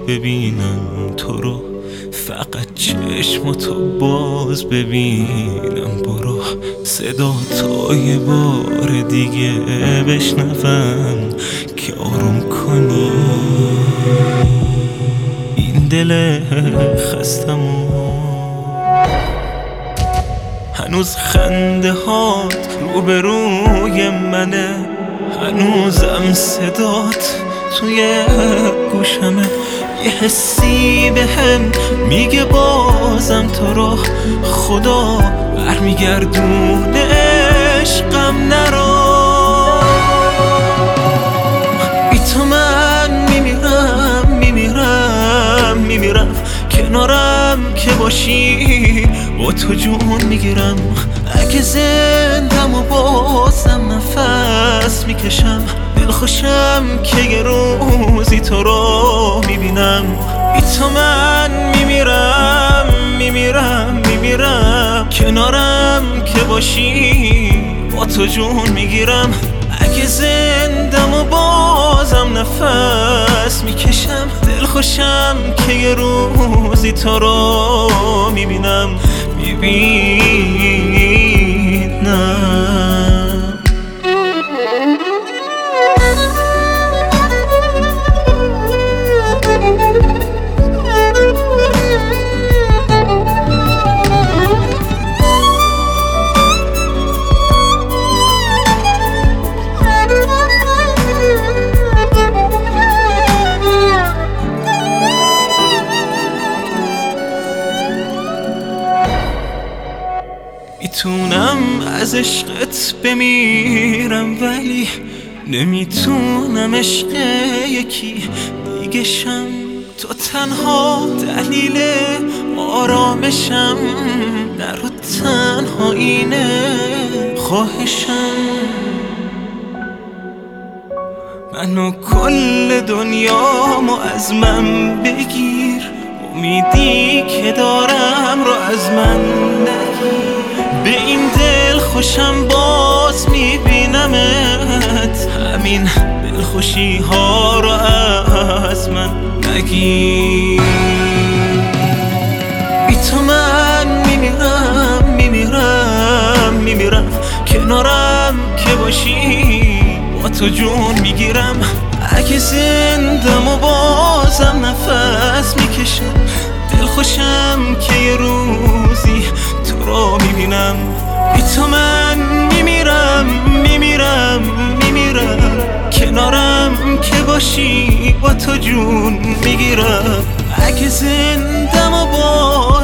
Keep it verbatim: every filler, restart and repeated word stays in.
ببینم تو رو، فقط چشماتو باز ببینم. برو صدا تا یه بار دیگه بشنوم که آروم کنی این دل خستمو. هنوز خنده هات روبروی منه، هنوزم صدات توی گوشمه. یه حسی بهم میگه بازم تو رو خدا برمیگردونه عشقم نرو. بی تو من میمیرم میمیرم میمیرم، کنارم که باشی با تو جون میگیرم. اگه زندم و بازم نفس میکشم، دلخوشم که یه روزی تو رو میبینم. بی تو من میمیرم میمیرم میمیرم، کنارم که باشی با تو جون میگیرم. اگه زندم و بازم نفس میکشم، دلخوشم که یه روزی تو رو میبینم میبینم. میتونم از عشقت بمیرم ولی نمیتونم عشق یکی دیگه شم. تو تنها دلیل آرامشم، در و تنها اینه خواهشم. منو کل دنیامو از من بگیر، امیدی که دارم رو از من نگیر. به این دل خوشم باز میبینمت، همین دلخوشی ها رو از من نگیر. بی تو من میمیرم میمیرم میمیرم، کنارم که باشی با تو جون میگیرم. اگه زندم و بازم نفس میکشم، دلخوشم که یه روزی تو رو میبینم. بی تو من میمیرم میمیرم میمیرم، کنارم که باشی با تو جون میگیرم. اگه زندم و با